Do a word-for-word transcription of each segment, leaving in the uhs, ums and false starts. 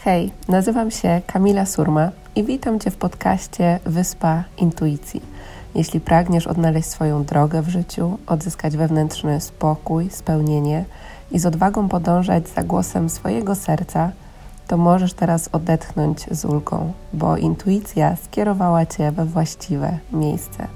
Hej, nazywam się Kamila Surma i witam Cię w podcaście Wyspa Intuicji. Jeśli pragniesz odnaleźć swoją drogę w życiu, odzyskać wewnętrzny spokój, spełnienie i z odwagą podążać za głosem swojego serca, to możesz teraz odetchnąć z ulgą, bo intuicja skierowała Cię we właściwe miejsce.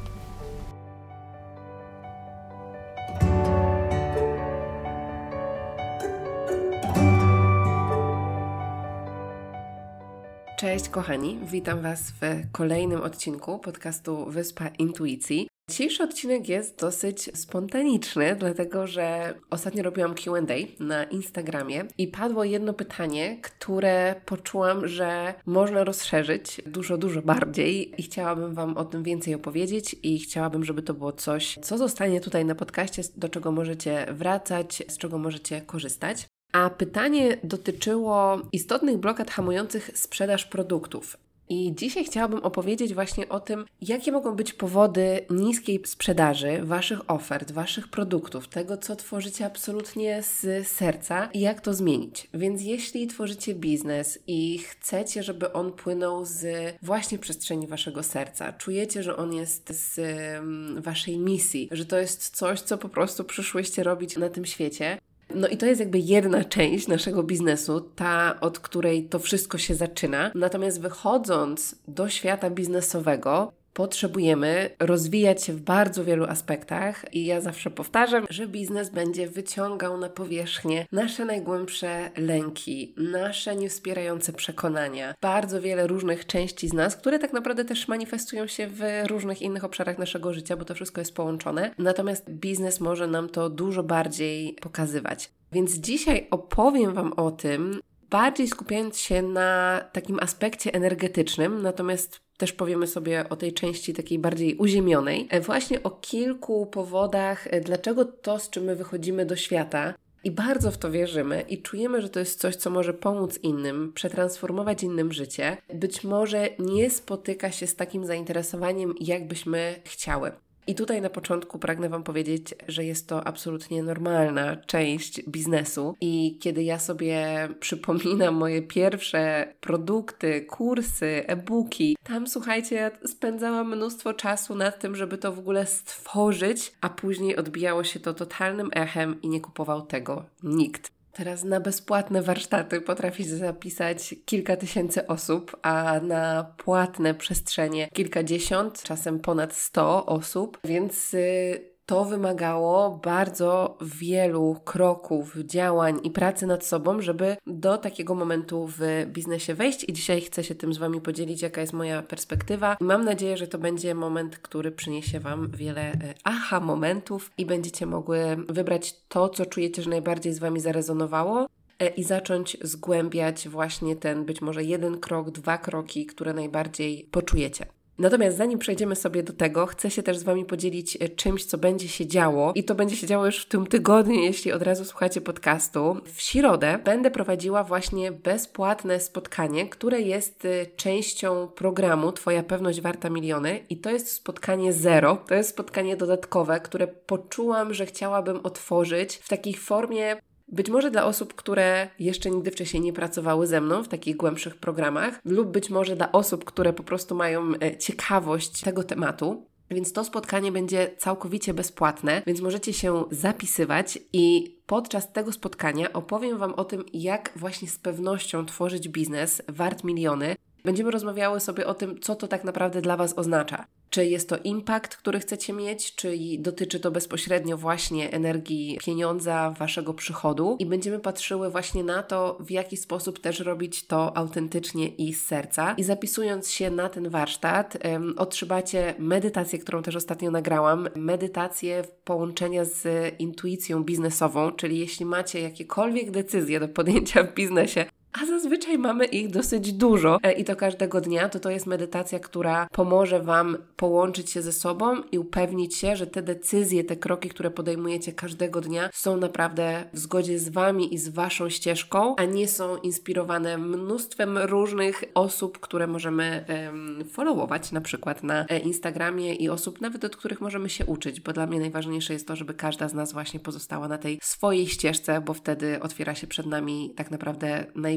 Cześć kochani, witam Was w kolejnym odcinku podcastu Wyspa Intuicji. Dzisiejszy odcinek jest dosyć spontaniczny, dlatego że ostatnio robiłam Q and A na Instagramie i padło jedno pytanie, które poczułam, że można rozszerzyć dużo, dużo bardziej i chciałabym Wam o tym więcej opowiedzieć i chciałabym, żeby to było coś, co zostanie tutaj na podcaście, do czego możecie wracać, z czego możecie korzystać. A pytanie dotyczyło istotnych blokad hamujących sprzedaż produktów. I dzisiaj chciałabym opowiedzieć właśnie o tym, jakie mogą być powody niskiej sprzedaży Waszych ofert, Waszych produktów, tego, co tworzycie absolutnie z serca i jak to zmienić. Więc jeśli tworzycie biznes i chcecie, żeby on płynął z właśnie przestrzeni Waszego serca, czujecie, że on jest z um, Waszej misji, że to jest coś, co po prostu przyszłyście robić na tym świecie, no i to jest jakby jedna część naszego biznesu, ta, od której to wszystko się zaczyna. Natomiast wychodząc do świata biznesowego, potrzebujemy rozwijać się w bardzo wielu aspektach i ja zawsze powtarzam, że biznes będzie wyciągał na powierzchnię nasze najgłębsze lęki, nasze niewspierające przekonania, bardzo wiele różnych części z nas, które tak naprawdę też manifestują się w różnych innych obszarach naszego życia, bo to wszystko jest połączone. Natomiast biznes może nam to dużo bardziej pokazywać. Więc dzisiaj opowiem Wam o tym, bardziej skupiając się na takim aspekcie energetycznym, natomiast też powiemy sobie o tej części takiej bardziej uziemionej, właśnie o kilku powodach, dlaczego to, z czym my wychodzimy do świata i bardzo w to wierzymy i czujemy, że to jest coś, co może pomóc innym, przetransformować innym życie, być może nie spotyka się z takim zainteresowaniem, jak byśmy chciały. I tutaj na początku pragnę Wam powiedzieć, że jest to absolutnie normalna część biznesu i kiedy ja sobie przypominam moje pierwsze produkty, kursy, e-booki, tam słuchajcie, ja spędzałam mnóstwo czasu nad tym, żeby to w ogóle stworzyć, a później odbijało się to totalnym echem i nie kupował tego nikt. Teraz na bezpłatne warsztaty potrafi się zapisać kilka tysięcy osób, a na płatne przestrzenie kilkadziesiąt, czasem ponad sto osób, więc yy, to wymagało bardzo wielu kroków, działań i pracy nad sobą, żeby do takiego momentu w biznesie wejść i dzisiaj chcę się tym z Wami podzielić, jaka jest moja perspektywa. Mam nadzieję, że to będzie moment, który przyniesie Wam wiele aha momentów i będziecie mogły wybrać to, co czujecie, że najbardziej z Wami zarezonowało i zacząć zgłębiać właśnie ten być może jeden krok, dwa kroki, które najbardziej poczujecie. Natomiast zanim przejdziemy sobie do tego, chcę się też z Wami podzielić czymś, co będzie się działo i to będzie się działo już w tym tygodniu, jeśli od razu słuchacie podcastu. W środę będę prowadziła właśnie bezpłatne spotkanie, które jest częścią programu Twoja pewność warta miliony i to jest spotkanie zero. To jest spotkanie dodatkowe, które poczułam, że chciałabym otworzyć w takiej formie być może dla osób, które jeszcze nigdy wcześniej nie pracowały ze mną w takich głębszych programach lub być może dla osób, które po prostu mają ciekawość tego tematu. Więc to spotkanie będzie całkowicie bezpłatne, więc możecie się zapisywać i podczas tego spotkania opowiem Wam o tym, jak właśnie z pewnością tworzyć biznes wart miliony. Będziemy rozmawiały sobie o tym, co to tak naprawdę dla Was oznacza. Czy jest to impact, który chcecie mieć, czy dotyczy to bezpośrednio właśnie energii pieniądza, Waszego przychodu i będziemy patrzyły właśnie na to, w jaki sposób też robić to autentycznie i z serca. I zapisując się na ten warsztat um, otrzymacie medytację, którą też ostatnio nagrałam, medytację połączenia z intuicją biznesową, czyli jeśli macie jakiekolwiek decyzje do podjęcia w biznesie, a zazwyczaj mamy ich dosyć dużo i to każdego dnia, to to jest medytacja, która pomoże Wam połączyć się ze sobą i upewnić się, że te decyzje, te kroki, które podejmujecie każdego dnia są naprawdę w zgodzie z Wami i z Waszą ścieżką, a nie są inspirowane mnóstwem różnych osób, które możemy um, followować na przykład na Instagramie i osób nawet od których możemy się uczyć, bo dla mnie najważniejsze jest to, żeby każda z nas właśnie pozostała na tej swojej ścieżce, bo wtedy otwiera się przed nami tak naprawdę najwięcej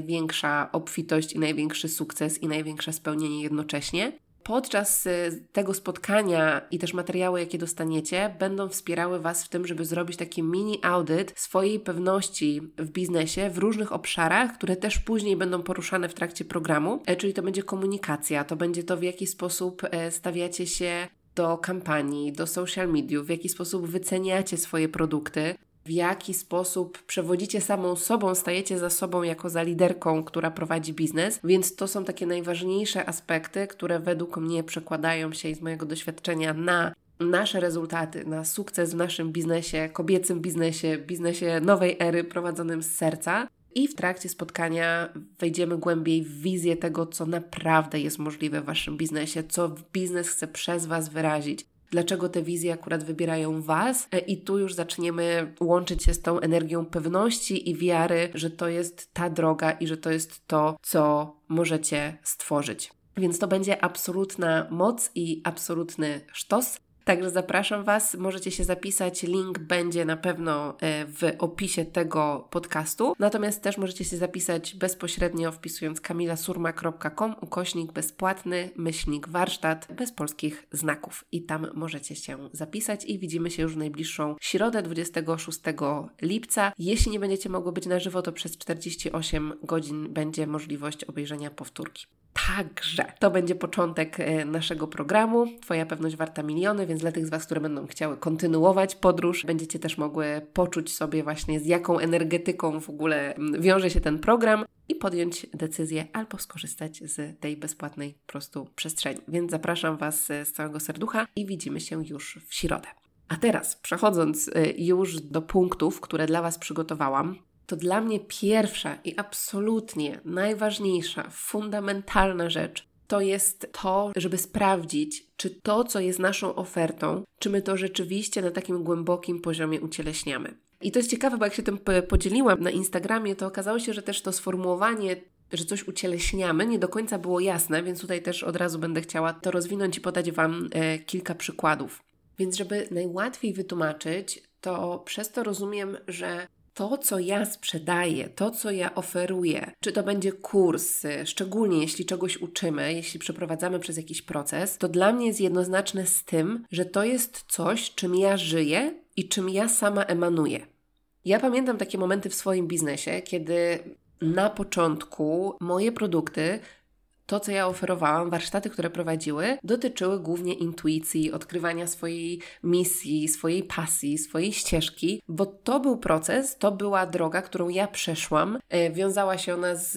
największa obfitość i największy sukces i największe spełnienie jednocześnie. Podczas tego spotkania i też materiały, jakie dostaniecie, będą wspierały Was w tym, żeby zrobić taki mini audyt swojej pewności w biznesie w różnych obszarach, które też później będą poruszane w trakcie programu, czyli to będzie komunikacja, to będzie to, w jaki sposób stawiacie się do kampanii, do social mediów, w jaki sposób wyceniacie swoje produkty, w jaki sposób przewodzicie samą sobą, stajecie za sobą jako za liderką, która prowadzi biznes, więc to są takie najważniejsze aspekty, które według mnie przekładają się i z mojego doświadczenia na nasze rezultaty, na sukces w naszym biznesie, kobiecym biznesie, biznesie nowej ery prowadzonym z serca. I w trakcie spotkania wejdziemy głębiej w wizję tego, co naprawdę jest możliwe w Waszym biznesie, co biznes chce przez Was wyrazić. Dlaczego te wizje akurat wybierają Was i tu już zaczniemy łączyć się z tą energią pewności i wiary, że to jest ta droga i że to jest to, co możecie stworzyć. Więc to będzie absolutna moc i absolutny sztos. Także zapraszam Was, możecie się zapisać, link będzie na pewno w opisie tego podcastu, natomiast też możecie się zapisać bezpośrednio wpisując kamilasurma kropka com ukośnik bezpłatny myślnik warsztat bez polskich znaków i tam możecie się zapisać i widzimy się już w najbliższą środę dwudziestego szóstego lipca. Jeśli nie będziecie mogły być na żywo, to przez czterdzieści osiem godzin będzie możliwość obejrzenia powtórki. Także to będzie początek naszego programu Twoja pewność warta miliony, więc dla tych z Was, które będą chciały kontynuować podróż, będziecie też mogły poczuć sobie właśnie z jaką energetyką w ogóle wiąże się ten program i podjąć decyzję albo skorzystać z tej bezpłatnej po prostu przestrzeni. Więc zapraszam Was z całego serducha i widzimy się już w środę. A teraz przechodząc już do punktów, które dla Was przygotowałam, to dla mnie pierwsza i absolutnie najważniejsza, fundamentalna rzecz to jest to, żeby sprawdzić, czy to, co jest naszą ofertą, czy my to rzeczywiście na takim głębokim poziomie ucieleśniamy. I to jest ciekawe, bo jak się tym podzieliłam na Instagramie, to okazało się, że też to sformułowanie, że coś ucieleśniamy, nie do końca było jasne, więc tutaj też od razu będę chciała to rozwinąć i podać Wam e, kilka przykładów. Więc żeby najłatwiej wytłumaczyć, to przez to rozumiem, że to, co ja sprzedaję, to, co ja oferuję, czy to będzie kurs, szczególnie jeśli czegoś uczymy, jeśli przeprowadzamy przez jakiś proces, to dla mnie jest jednoznaczne z tym, że to jest coś, czym ja żyję i czym ja sama emanuję. Ja pamiętam takie momenty w swoim biznesie, kiedy na początku moje produkty, to, co ja oferowałam, warsztaty, które prowadziły, dotyczyły głównie intuicji, odkrywania swojej misji, swojej pasji, swojej ścieżki, bo to był proces, to była droga, którą ja przeszłam. E, wiązała się ona z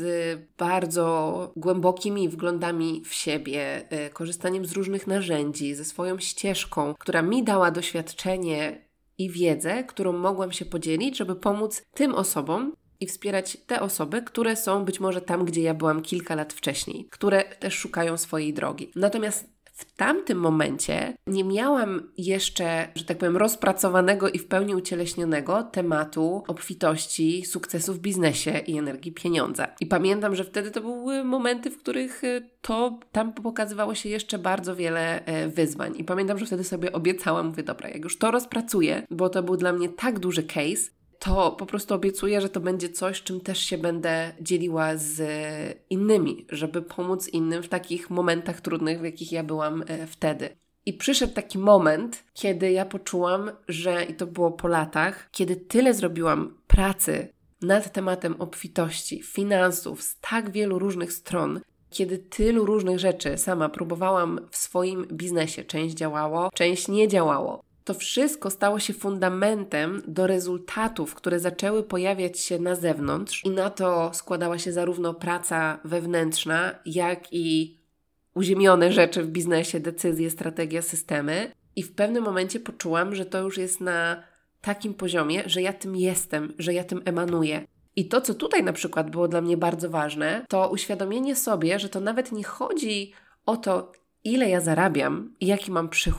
bardzo głębokimi wglądami w siebie, e, korzystaniem z różnych narzędzi, ze swoją ścieżką, która mi dała doświadczenie i wiedzę, którą mogłam się podzielić, żeby pomóc tym osobom, i wspierać te osoby, które są być może tam, gdzie ja byłam kilka lat wcześniej, które też szukają swojej drogi. Natomiast w tamtym momencie nie miałam jeszcze, że tak powiem, rozpracowanego i w pełni ucieleśnionego tematu obfitości, sukcesu w biznesie i energii pieniądza. I pamiętam, że wtedy to były momenty, w których to tam pokazywało się jeszcze bardzo wiele wyzwań. I pamiętam, że wtedy sobie obiecałam, mówię, dobra, jak już to rozpracuję, bo to był dla mnie tak duży case, to po prostu obiecuję, że to będzie coś, czym też się będę dzieliła z innymi, żeby pomóc innym w takich momentach trudnych, w jakich ja byłam wtedy. I przyszedł taki moment, kiedy ja poczułam, że, i to było po latach, kiedy tyle zrobiłam pracy nad tematem obfitości, finansów, z tak wielu różnych stron, kiedy tylu różnych rzeczy sama próbowałam w swoim biznesie, część działało, część nie działało, to wszystko stało się fundamentem do rezultatów, które zaczęły pojawiać się na zewnątrz i na to składała się zarówno praca wewnętrzna, jak i uziemione rzeczy w biznesie, decyzje, strategia, systemy. I w pewnym momencie poczułam, że to już jest na takim poziomie, że ja tym jestem, że ja tym emanuję. I to, co tutaj na przykład było dla mnie bardzo ważne, to uświadomienie sobie, że to nawet nie chodzi o to, ile ja zarabiam i jaki mam przychód,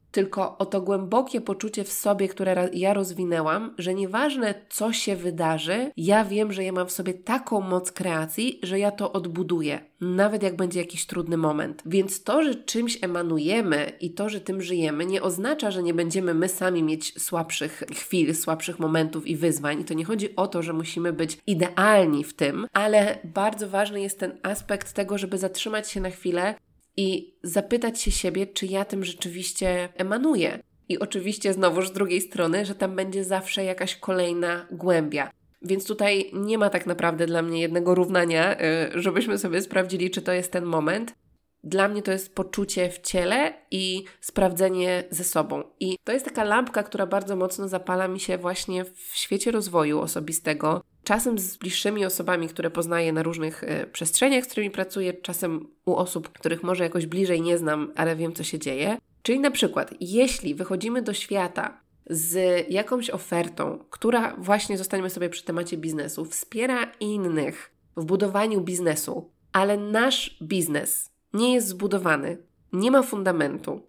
tylko o to głębokie poczucie w sobie, które ja rozwinęłam, że nieważne co się wydarzy, ja wiem, że ja mam w sobie taką moc kreacji, że ja to odbuduję, nawet jak będzie jakiś trudny moment. Więc to, że czymś emanujemy i to, że tym żyjemy, nie oznacza, że nie będziemy my sami mieć słabszych chwil, słabszych momentów i wyzwań. I to nie chodzi o to, że musimy być idealni w tym, ale bardzo ważny jest ten aspekt tego, żeby zatrzymać się na chwilę i zapytać się siebie, czy ja tym rzeczywiście emanuję. I oczywiście znowuż z drugiej strony, że tam będzie zawsze jakaś kolejna głębia. Więc tutaj nie ma tak naprawdę dla mnie jednego równania, żebyśmy sobie sprawdzili, czy to jest ten moment. Dla mnie to jest poczucie w ciele i sprawdzenie ze sobą. I to jest taka lampka, która bardzo mocno zapala mi się właśnie w świecie rozwoju osobistego. Czasem z bliższymi osobami, które poznaję na różnych y, przestrzeniach, z którymi pracuję, czasem u osób, których może jakoś bliżej nie znam, ale wiem, co się dzieje. Czyli na przykład, jeśli wychodzimy do świata z jakąś ofertą, która właśnie, zostańmy sobie przy temacie biznesu, wspiera innych w budowaniu biznesu, ale nasz biznes nie jest zbudowany, nie ma fundamentu,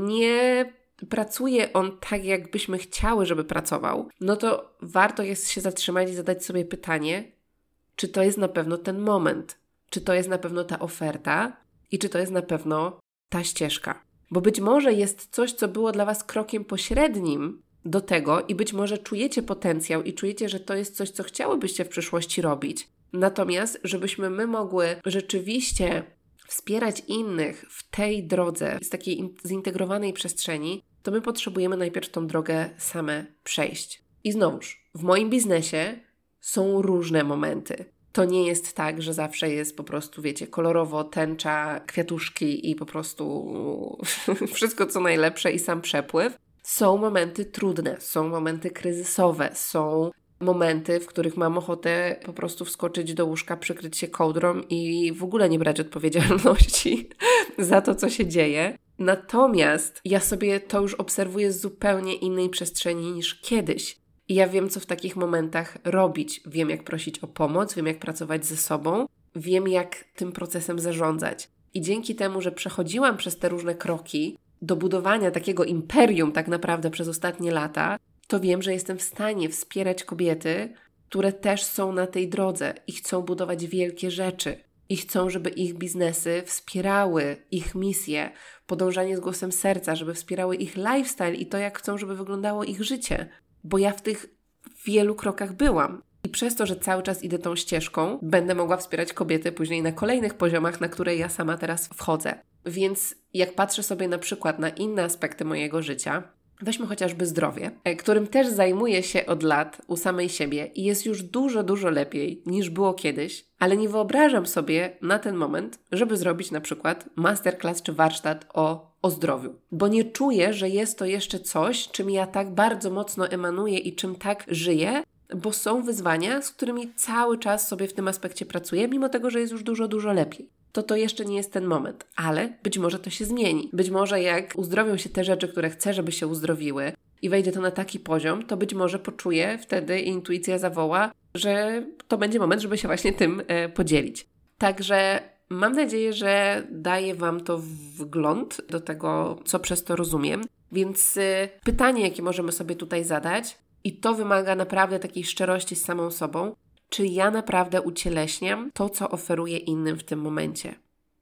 nie pracuje on tak, jakbyśmy chciały, żeby pracował, no to warto jest się zatrzymać i zadać sobie pytanie, czy to jest na pewno ten moment, czy to jest na pewno ta oferta i czy to jest na pewno ta ścieżka. Bo być może jest coś, co było dla Was krokiem pośrednim do tego i być może czujecie potencjał i czujecie, że to jest coś, co chciałybyście w przyszłości robić. Natomiast, żebyśmy my mogły rzeczywiście wspierać innych w tej drodze, z takiej in- zintegrowanej przestrzeni, to my potrzebujemy najpierw tą drogę same przejść. I znowuż, w moim biznesie są różne momenty. To nie jest tak, że zawsze jest po prostu, wiecie, kolorowo, tęcza, kwiatuszki i po prostu wszystko co najlepsze i sam przepływ. Są momenty trudne, są momenty kryzysowe, są momenty, w których mam ochotę po prostu wskoczyć do łóżka, przykryć się kołdrą i w ogóle nie brać odpowiedzialności za to, co się dzieje. Natomiast ja sobie to już obserwuję z zupełnie innej przestrzeni niż kiedyś. I ja wiem, co w takich momentach robić. Wiem, jak prosić o pomoc, wiem, jak pracować ze sobą, wiem, jak tym procesem zarządzać. I dzięki temu, że przechodziłam przez te różne kroki do budowania takiego imperium tak naprawdę przez ostatnie lata, to wiem, że jestem w stanie wspierać kobiety, które też są na tej drodze i chcą budować wielkie rzeczy. I chcą, żeby ich biznesy wspierały ich misję, podążanie z głosem serca, żeby wspierały ich lifestyle i to, jak chcą, żeby wyglądało ich życie. Bo ja w tych wielu krokach byłam. I przez to, że cały czas idę tą ścieżką, będę mogła wspierać kobiety później na kolejnych poziomach, na które ja sama teraz wchodzę. Więc jak patrzę sobie na przykład na inne aspekty mojego życia, weźmy chociażby zdrowie, którym też zajmuję się od lat u samej siebie i jest już dużo, dużo lepiej niż było kiedyś, ale nie wyobrażam sobie na ten moment, żeby zrobić na przykład masterclass czy warsztat o, o zdrowiu, bo nie czuję, że jest to jeszcze coś, czym ja tak bardzo mocno emanuję i czym tak żyję, bo są wyzwania, z którymi cały czas sobie w tym aspekcie pracuję, mimo tego, że jest już dużo, dużo lepiej. To to jeszcze nie jest ten moment, ale być może to się zmieni. Być może jak uzdrowią się te rzeczy, które chcę, żeby się uzdrowiły i wejdzie to na taki poziom, to być może poczuję wtedy i intuicja zawoła, że to będzie moment, żeby się właśnie tym e, podzielić. Także mam nadzieję, że daję Wam to wgląd do tego, co przez to rozumiem. Więc e, pytanie, jakie możemy sobie tutaj zadać, i to wymaga naprawdę takiej szczerości z samą sobą, czy ja naprawdę ucieleśniam to, co oferuję innym w tym momencie.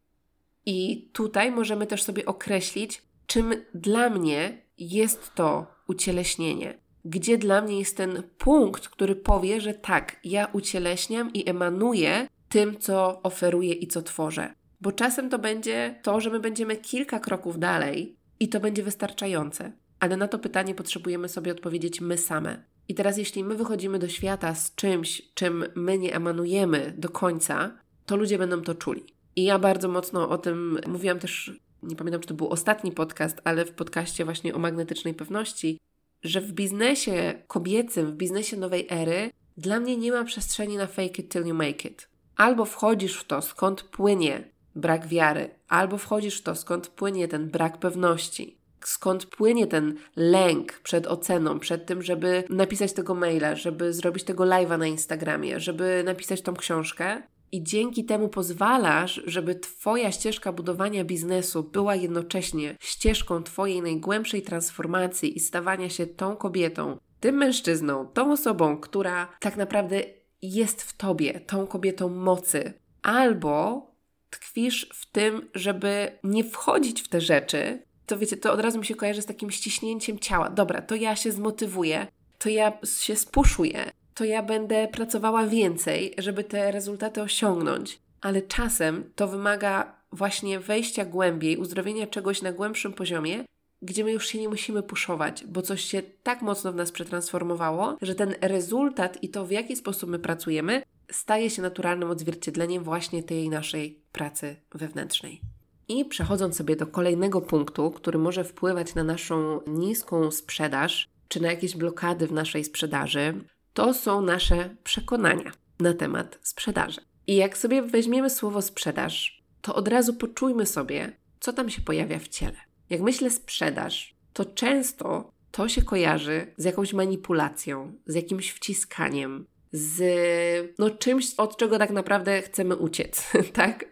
I tutaj możemy też sobie określić, czym dla mnie jest to ucieleśnienie. Gdzie dla mnie jest ten punkt, który powie, że tak, ja ucieleśniam i emanuję tym, co oferuję i co tworzę. Bo czasem to będzie to, że my będziemy kilka kroków dalej i to będzie wystarczające. Ale na to pytanie potrzebujemy sobie odpowiedzieć my same. I teraz jeśli my wychodzimy do świata z czymś, czym my nie emanujemy do końca, to ludzie będą to czuli. I ja bardzo mocno o tym mówiłam też, nie pamiętam, czy to był ostatni podcast, ale w podcaście właśnie o magnetycznej pewności, że w biznesie kobiecym, w biznesie nowej ery dla mnie nie ma przestrzeni na fake it till you make it. Albo wchodzisz w to, skąd płynie brak wiary, albo wchodzisz w to, skąd płynie ten brak pewności. Skąd płynie ten lęk przed oceną, przed tym, żeby napisać tego maila, żeby zrobić tego live'a na Instagramie, żeby napisać tą książkę. i dzięki temu pozwalasz, żeby Twoja ścieżka budowania biznesu była jednocześnie ścieżką Twojej najgłębszej transformacji i stawania się tą kobietą, tym mężczyzną, tą osobą, która tak naprawdę jest w Tobie, tą kobietą mocy, albo tkwisz w tym, żeby nie wchodzić w te rzeczy, to wiecie, to od razu mi się kojarzy z takim ściśnięciem ciała. Dobra, to ja się zmotywuję, to ja się spuszuję, to ja będę pracowała więcej, żeby te rezultaty osiągnąć. Ale czasem to wymaga właśnie wejścia głębiej, uzdrowienia czegoś na głębszym poziomie, gdzie my już się nie musimy puszować, bo coś się tak mocno w nas przetransformowało, że ten rezultat i to, w jaki sposób my pracujemy, staje się naturalnym odzwierciedleniem właśnie tej naszej pracy wewnętrznej. I przechodząc sobie do kolejnego punktu, który może wpływać na naszą niską sprzedaż, czy na jakieś blokady w naszej sprzedaży, to są nasze przekonania na temat sprzedaży. I jak sobie weźmiemy słowo sprzedaż, to od razu poczujmy sobie, co tam się pojawia w ciele. Jak myślę sprzedaż, to często to się kojarzy z jakąś manipulacją, z jakimś wciskaniem, z no, czymś, od czego tak naprawdę chcemy uciec, tak?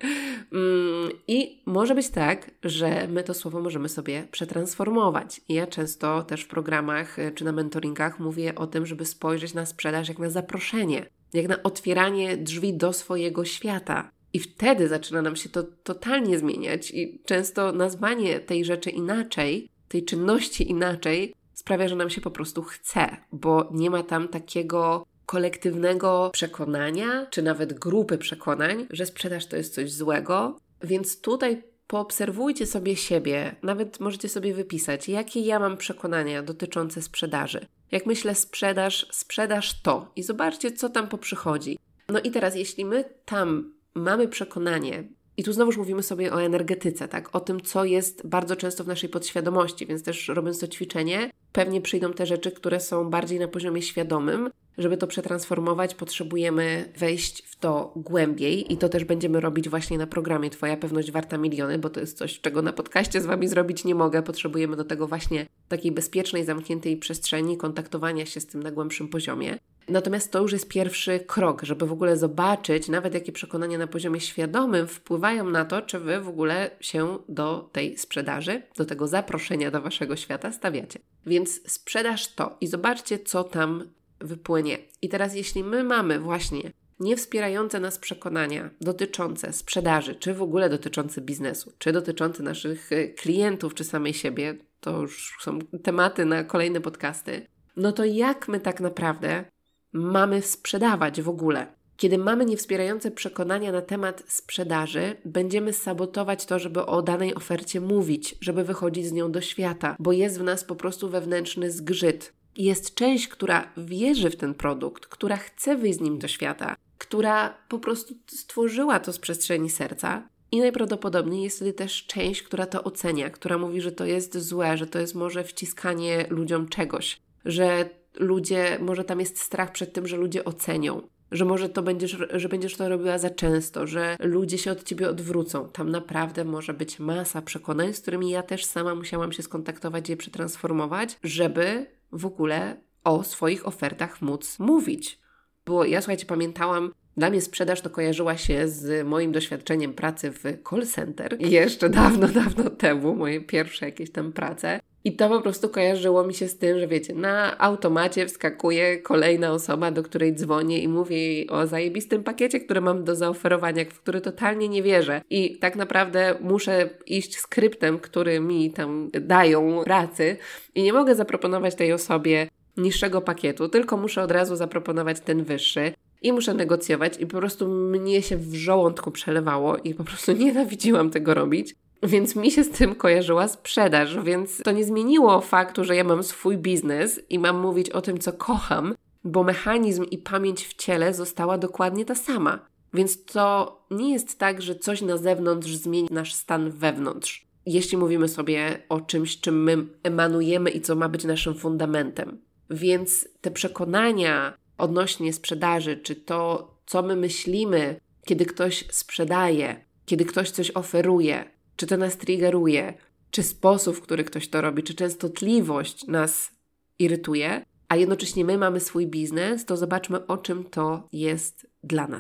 I może być tak, że my to słowo możemy sobie przetransformować. I ja często też w programach czy na mentoringach mówię o tym, żeby spojrzeć na sprzedaż jak na zaproszenie, jak na otwieranie drzwi do swojego świata. I wtedy zaczyna nam się to totalnie zmieniać i często nazwanie tej rzeczy inaczej, tej czynności inaczej sprawia, że nam się po prostu chce, bo nie ma tam takiego kolektywnego przekonania, czy nawet grupy przekonań, że sprzedaż to jest coś złego. Więc tutaj poobserwujcie sobie siebie, nawet możecie sobie wypisać, jakie ja mam przekonania dotyczące sprzedaży. Jak myślę sprzedaż, sprzedaż to i zobaczcie, co tam poprzychodzi. No i teraz, jeśli my tam mamy przekonanie, i tu znowuż mówimy sobie o energetyce, tak? O tym, co jest bardzo często w naszej podświadomości, więc też robiąc to ćwiczenie, pewnie przyjdą te rzeczy, które są bardziej na poziomie świadomym. Żeby to przetransformować, potrzebujemy wejść w to głębiej i to też będziemy robić właśnie na programie Twoja pewność warta miliony, bo to jest coś, czego na podcaście z Wami zrobić nie mogę. Potrzebujemy do tego właśnie takiej bezpiecznej, zamkniętej przestrzeni, kontaktowania się z tym na głębszym poziomie. Natomiast to już jest pierwszy krok, żeby w ogóle zobaczyć, nawet jakie przekonania na poziomie świadomym wpływają na to, czy Wy w ogóle się do tej sprzedaży, do tego zaproszenia do Waszego świata stawiacie. Więc sprzedaż to i zobaczcie, co tam wypłynie. I teraz jeśli my mamy właśnie niewspierające nas przekonania dotyczące sprzedaży, czy w ogóle dotyczące biznesu, czy dotyczące naszych klientów, czy samej siebie, to już są tematy na kolejne podcasty, no to jak my tak naprawdę mamy sprzedawać w ogóle? Kiedy mamy niewspierające przekonania na temat sprzedaży, będziemy sabotować to, żeby o danej ofercie mówić, żeby wychodzić z nią do świata, bo jest w nas po prostu wewnętrzny zgrzyt. Jest część, która wierzy w ten produkt, która chce wyjść z nim do świata, która po prostu stworzyła to z przestrzeni serca i najprawdopodobniej jest wtedy też część, która to ocenia, która mówi, że to jest złe, że to jest może wciskanie ludziom czegoś, że ludzie, może tam jest strach przed tym, że ludzie ocenią, że może to będziesz, że będziesz to robiła za często, że ludzie się od Ciebie odwrócą. Tam naprawdę może być masa przekonań, z którymi ja też sama musiałam się skontaktować i je przetransformować, żeby w ogóle o swoich ofertach móc mówić. Bo ja, słuchajcie, pamiętałam, dla mnie sprzedaż to kojarzyła się z moim doświadczeniem pracy w call center. Jeszcze dawno, dawno temu, moje pierwsze jakieś tam prace. I to po prostu kojarzyło mi się z tym, że wiecie, na automacie wskakuje kolejna osoba, do której dzwonię i mówię jej o zajebistym pakiecie, który mam do zaoferowania, w który totalnie nie wierzę. I tak naprawdę muszę iść skryptem, który mi tam dają pracy i nie mogę zaproponować tej osobie niższego pakietu, tylko muszę od razu zaproponować ten wyższy. I muszę negocjować i po prostu mnie się w żołądku przelewało i po prostu nienawidziłam tego robić. Więc mi się z tym kojarzyła sprzedaż, więc to nie zmieniło faktu, że ja mam swój biznes i mam mówić o tym, co kocham, bo mechanizm i pamięć w ciele została dokładnie ta sama. Więc to nie jest tak, że coś na zewnątrz zmieni nasz stan wewnątrz. Jeśli mówimy sobie o czymś, czym my emanujemy i co ma być naszym fundamentem. Więc te przekonania odnośnie sprzedaży, czy to, co my myślimy, kiedy ktoś sprzedaje, kiedy ktoś coś oferuje, czy to nas triggeruje, czy sposób, w który ktoś to robi, czy częstotliwość nas irytuje, a jednocześnie my mamy swój biznes, to zobaczmy, o czym to jest dla nas.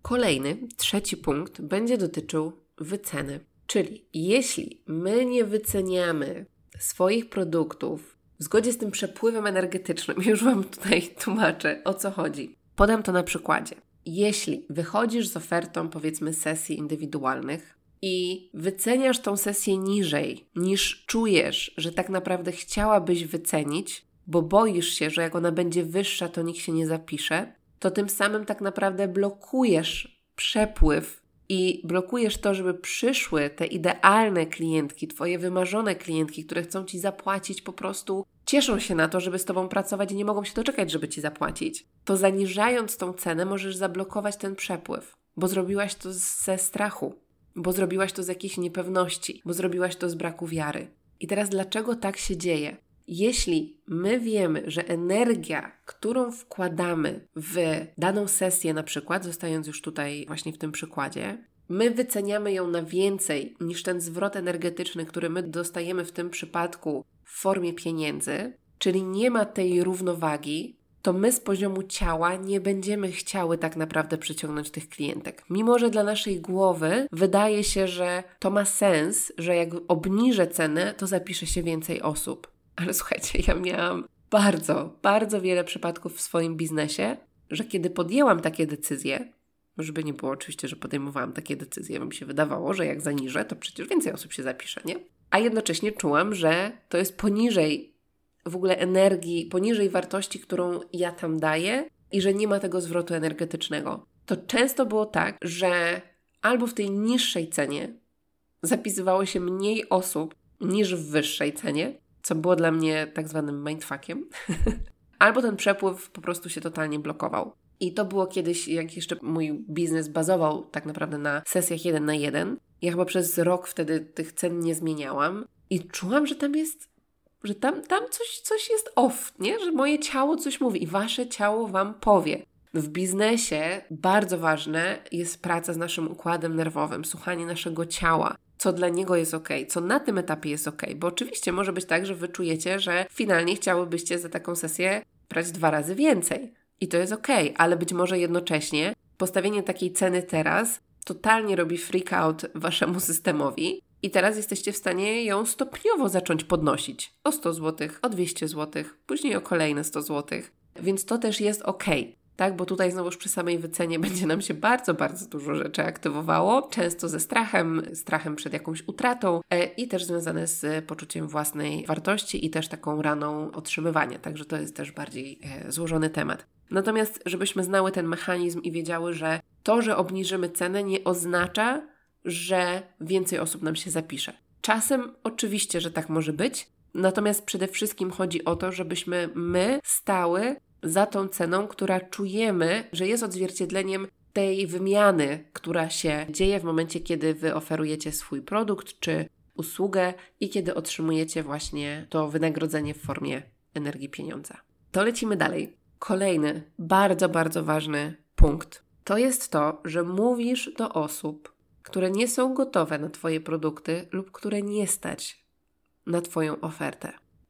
Kolejny, trzeci punkt będzie dotyczył wyceny. Czyli jeśli my nie wyceniamy swoich produktów w zgodzie z tym przepływem energetycznym, już Wam tutaj tłumaczę, o co chodzi. Podam to na przykładzie. Jeśli wychodzisz z ofertą, powiedzmy, sesji indywidualnych i wyceniasz tą sesję niżej, niż czujesz, że tak naprawdę chciałabyś wycenić, bo boisz się, że jak ona będzie wyższa, to nikt się nie zapisze, to tym samym tak naprawdę blokujesz przepływ i blokujesz to, żeby przyszły te idealne klientki, Twoje wymarzone klientki, które chcą Ci zapłacić, po prostu cieszą się na to, żeby z Tobą pracować i nie mogą się doczekać, żeby Ci zapłacić. To zaniżając tą cenę możesz zablokować ten przepływ, bo zrobiłaś to ze strachu, bo zrobiłaś to z jakiejś niepewności, bo zrobiłaś to z braku wiary. I teraz dlaczego tak się dzieje? Jeśli my wiemy, że energia, którą wkładamy w daną sesję na przykład, zostając już tutaj właśnie w tym przykładzie, my wyceniamy ją na więcej niż ten zwrot energetyczny, który my dostajemy w tym przypadku w formie pieniędzy, czyli nie ma tej równowagi, to my z poziomu ciała nie będziemy chciały tak naprawdę przyciągnąć tych klientek. Mimo że dla naszej głowy wydaje się, że to ma sens, że jak obniżę cenę, to zapisze się więcej osób. Ale słuchajcie, ja miałam bardzo, bardzo wiele przypadków w swoim biznesie, że kiedy podjęłam takie decyzje, żeby nie było oczywiście, że podejmowałam takie decyzje, bo mi się wydawało, że jak zaniżę, to przecież więcej osób się zapisze, nie? A jednocześnie czułam, że to jest poniżej w ogóle energii, poniżej wartości, którą ja tam daję i że nie ma tego zwrotu energetycznego. To często było tak, że albo w tej niższej cenie zapisywało się mniej osób niż w wyższej cenie, co było dla mnie tak zwanym mindfuckiem, albo ten przepływ po prostu się totalnie blokował. I to było kiedyś, jak jeszcze mój biznes bazował tak naprawdę na sesjach jeden na jeden. Ja chyba przez rok wtedy tych cen nie zmieniałam i czułam, że tam jest, że tam, tam coś, coś jest off, nie? Że moje ciało coś mówi i wasze ciało wam powie. W biznesie bardzo ważne jest praca z naszym układem nerwowym, słuchanie naszego ciała, co dla niego jest ok, co na tym etapie jest ok, bo oczywiście może być tak, że wy czujecie, że finalnie chciałybyście za taką sesję brać dwa razy więcej i to jest ok, ale być może jednocześnie postawienie takiej ceny teraz totalnie robi freak out waszemu systemowi i teraz jesteście w stanie ją stopniowo zacząć podnosić o sto złotych, o dwieście złotych, później o kolejne sto złotych, więc to też jest ok. Tak, bo tutaj znowuż przy samej wycenie będzie nam się bardzo, bardzo dużo rzeczy aktywowało, często ze strachem, strachem przed jakąś utratą e, i też związane z poczuciem własnej wartości i też taką raną otrzymywania, także to jest też bardziej e, złożony temat. Natomiast żebyśmy znały ten mechanizm i wiedziały, że to, że obniżymy cenę nie oznacza, że więcej osób nam się zapisze. Czasem oczywiście, że tak może być, natomiast przede wszystkim chodzi o to, żebyśmy my stały za tą ceną, która czujemy, że jest odzwierciedleniem tej wymiany, która się dzieje w momencie, kiedy wy oferujecie swój produkt czy usługę i kiedy otrzymujecie właśnie to wynagrodzenie w formie energii pieniądza. To lecimy dalej. Kolejny, bardzo, bardzo ważny punkt. To jest to, że mówisz do osób, które nie są gotowe na Twoje produkty lub które nie stać na Twoją ofertę.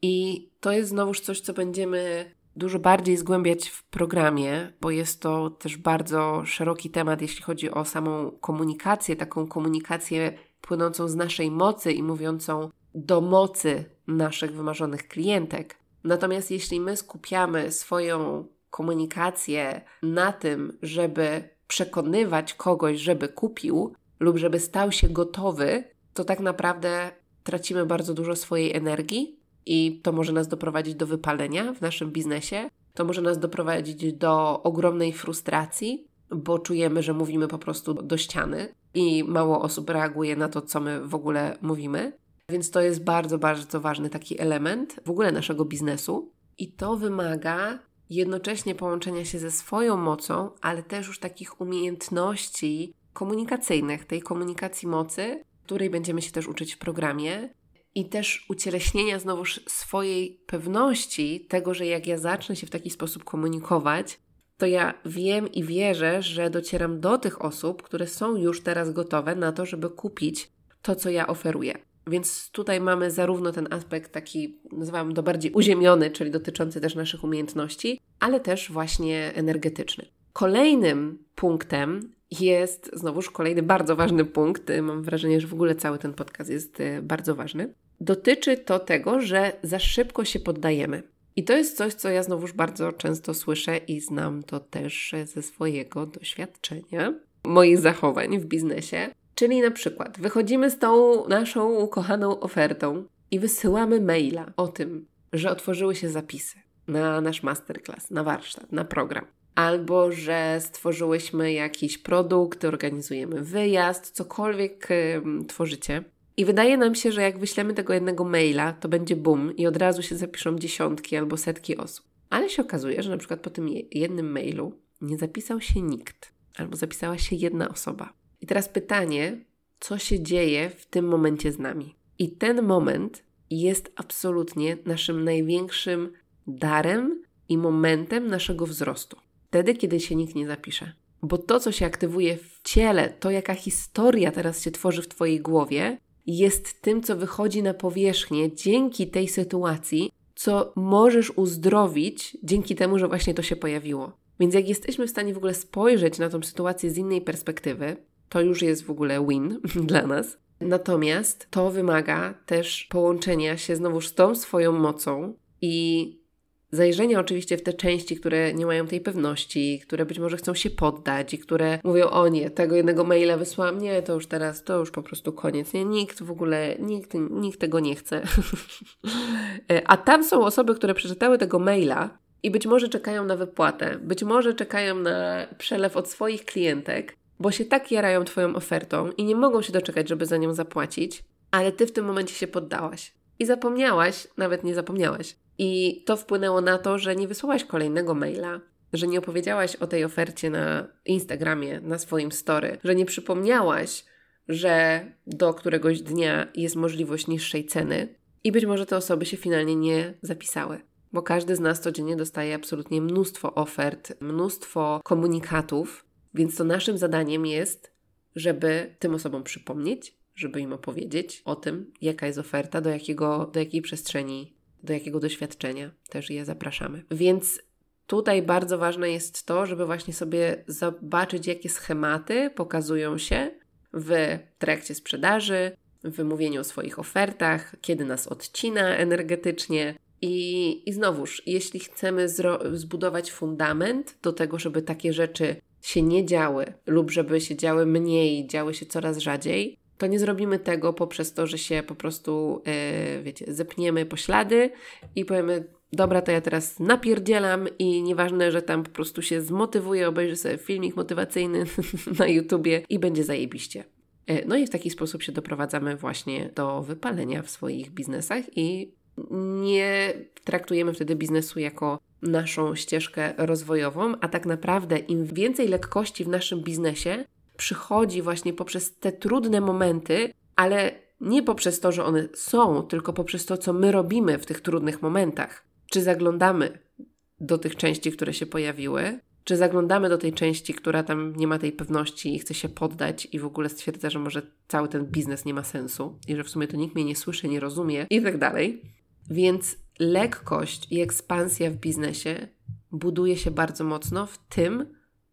I to jest znowuż coś, co będziemy dużo bardziej zgłębiać w programie, bo jest to też bardzo szeroki temat, jeśli chodzi o samą komunikację, taką komunikację płynącą z naszej mocy i mówiącą do mocy naszych wymarzonych klientek. Natomiast jeśli my skupiamy swoją komunikację na tym, żeby przekonywać kogoś, żeby kupił lub żeby stał się gotowy, to tak naprawdę tracimy bardzo dużo swojej energii i to może nas doprowadzić do wypalenia w naszym biznesie. To może nas doprowadzić do ogromnej frustracji, bo czujemy, że mówimy po prostu do ściany i mało osób reaguje na to, co my w ogóle mówimy. Więc to jest bardzo, bardzo ważny taki element w ogóle naszego biznesu i to wymaga jednocześnie połączenia się ze swoją mocą, ale też już takich umiejętności komunikacyjnych, tej komunikacji mocy, której będziemy się też uczyć w programie i też ucieleśnienia znowuż swojej pewności tego, że jak ja zacznę się w taki sposób komunikować, to ja wiem i wierzę, że docieram do tych osób, które są już teraz gotowe na to, żeby kupić to, co ja oferuję. Więc tutaj mamy zarówno ten aspekt taki, nazywam to bardziej uziemiony, czyli dotyczący też naszych umiejętności, ale też właśnie energetyczny. Kolejnym punktem jest znowuż kolejny bardzo ważny punkt. Mam wrażenie, że w ogóle cały ten podcast jest bardzo ważny. Dotyczy to tego, że za szybko się poddajemy. I to jest coś, co ja znowuż bardzo często słyszę i znam to też ze swojego doświadczenia, moich zachowań w biznesie. Czyli na przykład wychodzimy z tą naszą ukochaną ofertą i wysyłamy maila o tym, że otworzyły się zapisy na nasz masterclass, na warsztat, na program. Albo, że stworzyłyśmy jakiś produkt, organizujemy wyjazd, cokolwiek yy, tworzycie. I wydaje nam się, że jak wyślemy tego jednego maila, to będzie boom i od razu się zapiszą dziesiątki albo setki osób. Ale się okazuje, że na przykład po tym jednym mailu nie zapisał się nikt. Albo zapisała się jedna osoba. I teraz pytanie, co się dzieje w tym momencie z nami? I ten moment jest absolutnie naszym największym darem i momentem naszego wzrostu. Wtedy, kiedy się nikt nie zapisze. Bo to, co się aktywuje w ciele, to jaka historia teraz się tworzy w Twojej głowie, jest tym, co wychodzi na powierzchnię dzięki tej sytuacji, co możesz uzdrowić dzięki temu, że właśnie to się pojawiło. Więc jak jesteśmy w stanie w ogóle spojrzeć na tą sytuację z innej perspektywy, to już jest w ogóle win dla nas. Natomiast to wymaga też połączenia się znowuż z tą swoją mocą i zajrzenia oczywiście w te części, które nie mają tej pewności, które być może chcą się poddać i które mówią, o nie, tego jednego maila wysłałam, nie, to już teraz, to już po prostu koniec, nie, nikt w ogóle, nikt, nikt tego nie chce. A tam są osoby, które przeczytały tego maila i być może czekają na wypłatę, być może czekają na przelew od swoich klientek, bo się tak jarają Twoją ofertą i nie mogą się doczekać, żeby za nią zapłacić, ale Ty w tym momencie się poddałaś. I zapomniałaś, nawet nie zapomniałaś. I to wpłynęło na to, że nie wysłałaś kolejnego maila, że nie opowiedziałaś o tej ofercie na Instagramie, na swoim story, że nie przypomniałaś, że do któregoś dnia jest możliwość niższej ceny i być może te osoby się finalnie nie zapisały. Bo każdy z nas codziennie dostaje absolutnie mnóstwo ofert, mnóstwo komunikatów, więc to naszym zadaniem jest, żeby tym osobom przypomnieć, żeby im opowiedzieć o tym, jaka jest oferta, do jakiego, do jakiej przestrzeni, do jakiego doświadczenia też je zapraszamy. Więc tutaj bardzo ważne jest to, żeby właśnie sobie zobaczyć, jakie schematy pokazują się w trakcie sprzedaży, w mówieniu o swoich ofertach, kiedy nas odcina energetycznie. I, i znowuż, jeśli chcemy zro- zbudować fundament do tego, żeby takie rzeczy się nie działy lub żeby się działy mniej, działy się coraz rzadziej, to nie zrobimy tego poprzez to, że się po prostu, yy, wiecie, zepniemy po ślady i powiemy, dobra, to ja teraz napierdzielam i nieważne, że tam po prostu się zmotywuję, obejrzę sobie filmik motywacyjny na YouTubie i będzie zajebiście. Yy, no i w taki sposób się doprowadzamy właśnie do wypalenia w swoich biznesach i nie traktujemy wtedy biznesu jako naszą ścieżkę rozwojową, a tak naprawdę im więcej lekkości w naszym biznesie przychodzi właśnie poprzez te trudne momenty, ale nie poprzez to, że one są, tylko poprzez to, co my robimy w tych trudnych momentach. Czy zaglądamy do tych części, które się pojawiły, czy zaglądamy do tej części, która tam nie ma tej pewności i chce się poddać i w ogóle stwierdza, że może cały ten biznes nie ma sensu i że w sumie to nikt mnie nie słyszy, nie rozumie i tak dalej. Więc lekkość i ekspansja w biznesie buduje się bardzo mocno w tym,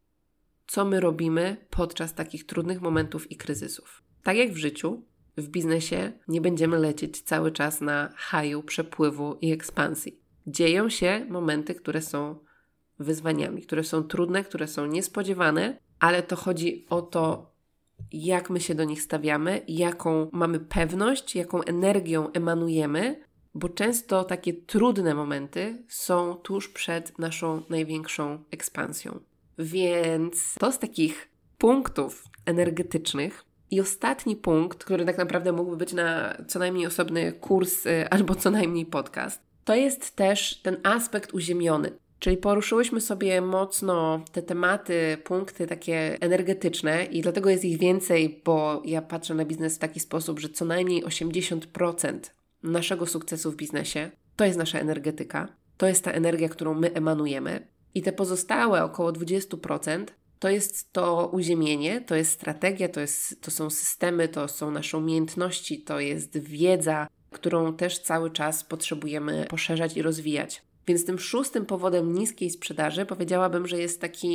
co my robimy podczas takich trudnych momentów i kryzysów. Tak jak w życiu, w biznesie nie będziemy lecieć cały czas na haju, przepływu i ekspansji. Dzieją się momenty, które są wyzwaniami, które są trudne, które są niespodziewane, ale to chodzi o to, jak my się do nich stawiamy, jaką mamy pewność, jaką energią emanujemy, bo często takie trudne momenty są tuż przed naszą największą ekspansją. Więc to z takich punktów energetycznych. I ostatni punkt, który tak naprawdę mógłby być na co najmniej osobny kurs y, albo co najmniej podcast, to jest też ten aspekt uziemiony. Czyli poruszyłyśmy sobie mocno te tematy, punkty takie energetyczne i dlatego jest ich więcej, bo ja patrzę na biznes w taki sposób, że co najmniej osiemdziesiąt procent naszego sukcesu w biznesie to jest nasza energetyka. To jest ta energia, którą my emanujemy. I te pozostałe około dwadzieścia procent to jest to uziemienie, to jest strategia, to, jest, to są systemy, to są nasze umiejętności, to jest wiedza, którą też cały czas potrzebujemy poszerzać i rozwijać. Więc tym szóstym powodem niskiej sprzedaży powiedziałabym, że jest taki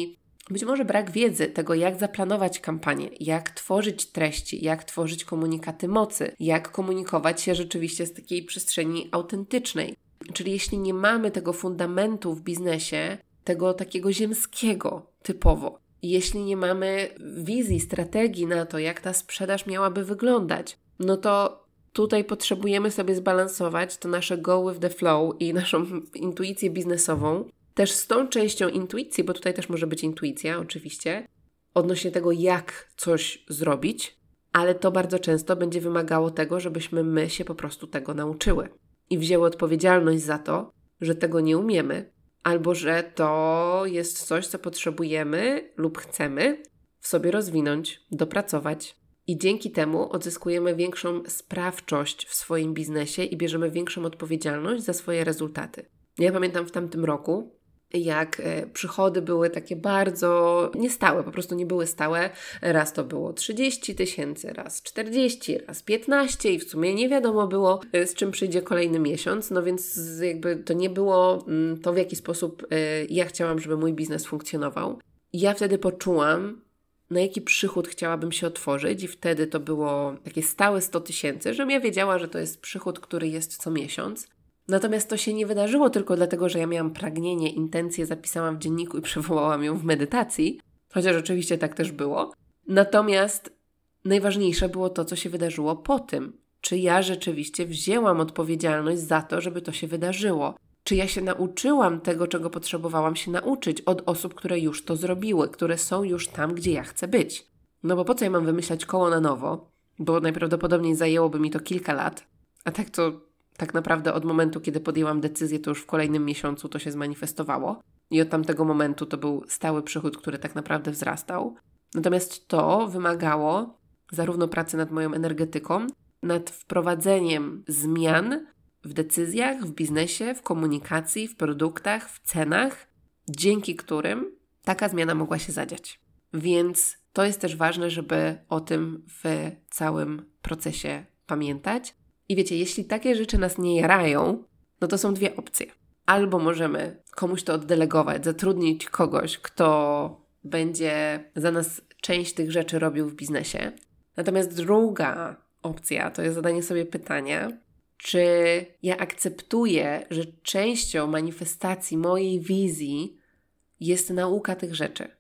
Być może brak wiedzy tego, jak zaplanować kampanię, jak tworzyć treści, jak tworzyć komunikaty mocy, jak komunikować się rzeczywiście z takiej przestrzeni autentycznej. Czyli jeśli nie mamy tego fundamentu w biznesie, tego takiego ziemskiego typowo, jeśli nie mamy wizji, strategii na to, jak ta sprzedaż miałaby wyglądać, no to tutaj potrzebujemy sobie zbalansować to nasze go with the flow i naszą intuicję biznesową, też z tą częścią intuicji, bo tutaj też może być intuicja oczywiście, odnośnie tego, jak coś zrobić, ale to bardzo często będzie wymagało tego, żebyśmy my się po prostu tego nauczyły i wzięły odpowiedzialność za to, że tego nie umiemy, albo że to jest coś, co potrzebujemy lub chcemy w sobie rozwinąć, dopracować. I dzięki temu odzyskujemy większą sprawczość w swoim biznesie i bierzemy większą odpowiedzialność za swoje rezultaty. Ja pamiętam w tamtym roku, jak przychody były takie bardzo niestałe, po prostu nie były stałe. Raz to było trzydzieści tysięcy, raz czterdzieści, raz piętnaście i w sumie nie wiadomo było, z czym przyjdzie kolejny miesiąc, no więc jakby to nie było to, w jaki sposób ja chciałam, żeby mój biznes funkcjonował. I ja wtedy poczułam, na jaki przychód chciałabym się otworzyć i wtedy to było takie stałe sto tysięcy, żebym ja wiedziała, że to jest przychód, który jest co miesiąc. Natomiast to się nie wydarzyło tylko dlatego, że ja miałam pragnienie, intencję, zapisałam w dzienniku i przywołałam ją w medytacji, chociaż oczywiście tak też było. Natomiast najważniejsze było to, co się wydarzyło po tym. Czy ja rzeczywiście wzięłam odpowiedzialność za to, żeby to się wydarzyło? Czy ja się nauczyłam tego, czego potrzebowałam się nauczyć od osób, które już to zrobiły, które są już tam, gdzie ja chcę być? No bo po co ja mam wymyślać koło na nowo? Bo najprawdopodobniej zajęłoby mi to kilka lat, a tak to tak naprawdę od momentu, kiedy podjęłam decyzję, to już w kolejnym miesiącu to się zmanifestowało i od tamtego momentu to był stały przychód, który tak naprawdę wzrastał. Natomiast to wymagało zarówno pracy nad moją energetyką, nad wprowadzeniem zmian w decyzjach, w biznesie, w komunikacji, w produktach, w cenach, dzięki którym taka zmiana mogła się zadziać. Więc to jest też ważne, żeby o tym w całym procesie pamiętać. I wiecie, jeśli takie rzeczy nas nie jarają, no to są dwie opcje. Albo możemy komuś to oddelegować, zatrudnić kogoś, kto będzie za nas część tych rzeczy robił w biznesie. Natomiast druga opcja to jest zadanie sobie pytania, czy ja akceptuję, że częścią manifestacji mojej wizji jest nauka tych rzeczy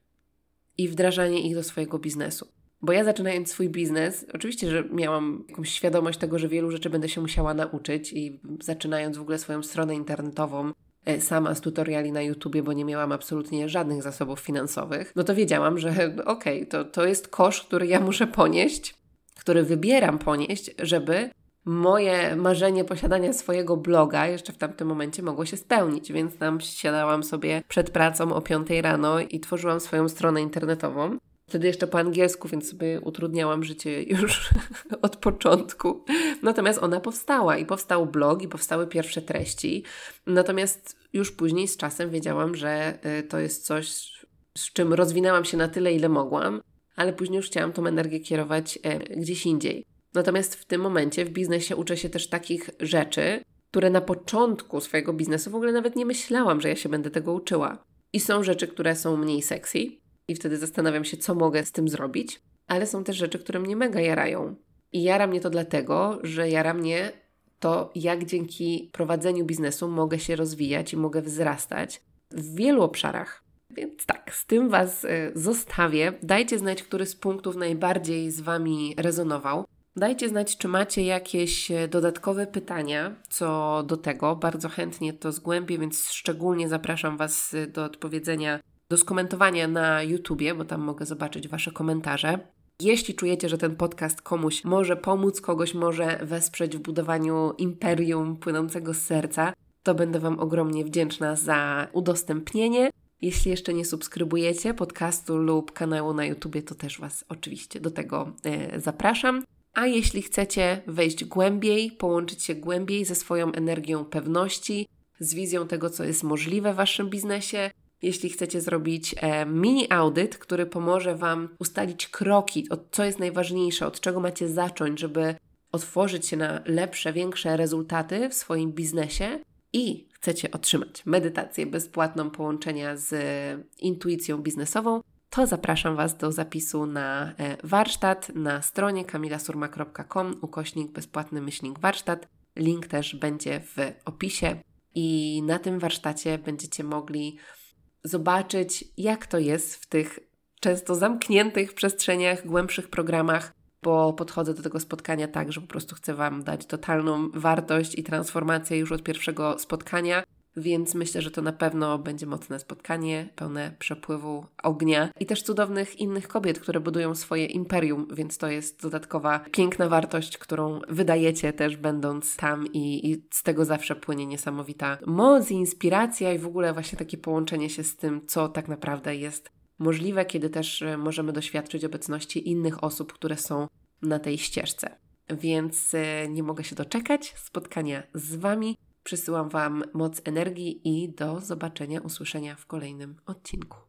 i wdrażanie ich do swojego biznesu. Bo ja zaczynając swój biznes, oczywiście, że miałam jakąś świadomość tego, że wielu rzeczy będę się musiała nauczyć i zaczynając w ogóle swoją stronę internetową sama z tutoriali na YouTubie, bo nie miałam absolutnie żadnych zasobów finansowych, no to wiedziałam, że okej, okay, to, to jest koszt, który ja muszę ponieść, który wybieram ponieść, żeby moje marzenie posiadania swojego bloga jeszcze w tamtym momencie mogło się spełnić, więc tam siadałam sobie przed pracą o piątej rano i tworzyłam swoją stronę internetową. Wtedy jeszcze po angielsku, więc sobie utrudniałam życie już od początku. Natomiast ona powstała i powstał blog i powstały pierwsze treści. Natomiast już później z czasem wiedziałam, że to jest coś, z czym rozwinęłam się na tyle, ile mogłam, ale później już chciałam tą energię kierować gdzieś indziej. Natomiast w tym momencie w biznesie uczę się też takich rzeczy, które na początku swojego biznesu w ogóle nawet nie myślałam, że ja się będę tego uczyła. I są rzeczy, które są mniej sexy i wtedy zastanawiam się, co mogę z tym zrobić, ale są też rzeczy, które mnie mega jarają. I jara mnie to dlatego, że jara mnie to, jak dzięki prowadzeniu biznesu mogę się rozwijać i mogę wzrastać w wielu obszarach. Więc tak, z tym Was y, zostawię. Dajcie znać, który z punktów najbardziej z Wami rezonował. Dajcie znać, czy macie jakieś dodatkowe pytania co do tego. Bardzo chętnie to zgłębię, więc szczególnie zapraszam Was do odpowiedzenia, do skomentowania na YouTubie, bo tam mogę zobaczyć Wasze komentarze. Jeśli czujecie, że ten podcast komuś może pomóc, kogoś może wesprzeć w budowaniu imperium płynącego z serca, to będę Wam ogromnie wdzięczna za udostępnienie. Jeśli jeszcze nie subskrybujecie podcastu lub kanału na YouTubie, to też Was oczywiście do tego e, zapraszam. A jeśli chcecie wejść głębiej, połączyć się głębiej ze swoją energią pewności, z wizją tego, co jest możliwe w Waszym biznesie, jeśli chcecie zrobić e, mini audyt, który pomoże Wam ustalić kroki, od co jest najważniejsze, od czego macie zacząć, żeby otworzyć się na lepsze, większe rezultaty w swoim biznesie i chcecie otrzymać medytację bezpłatną połączenia z intuicją biznesową, to zapraszam Was do zapisu na warsztat na stronie kamilasurma kropka com ukośnik bezpłatny myślnik warsztat. Link też będzie w opisie i na tym warsztacie będziecie mogli zobaczyć, jak to jest w tych często zamkniętych przestrzeniach, głębszych programach, bo podchodzę do tego spotkania tak, że po prostu chcę Wam dać totalną wartość i transformację już od pierwszego spotkania, więc myślę, że to na pewno będzie mocne spotkanie, pełne przepływu ognia i też cudownych innych kobiet, które budują swoje imperium, więc to jest dodatkowa piękna wartość, którą wydajecie też będąc tam i, i z tego zawsze płynie niesamowita moc i inspiracja i w ogóle właśnie takie połączenie się z tym, co tak naprawdę jest możliwe, kiedy też możemy doświadczyć obecności innych osób, które są na tej ścieżce. Więc nie mogę się doczekać spotkania z Wami. Przysyłam Wam moc energii i do zobaczenia, usłyszenia w kolejnym odcinku.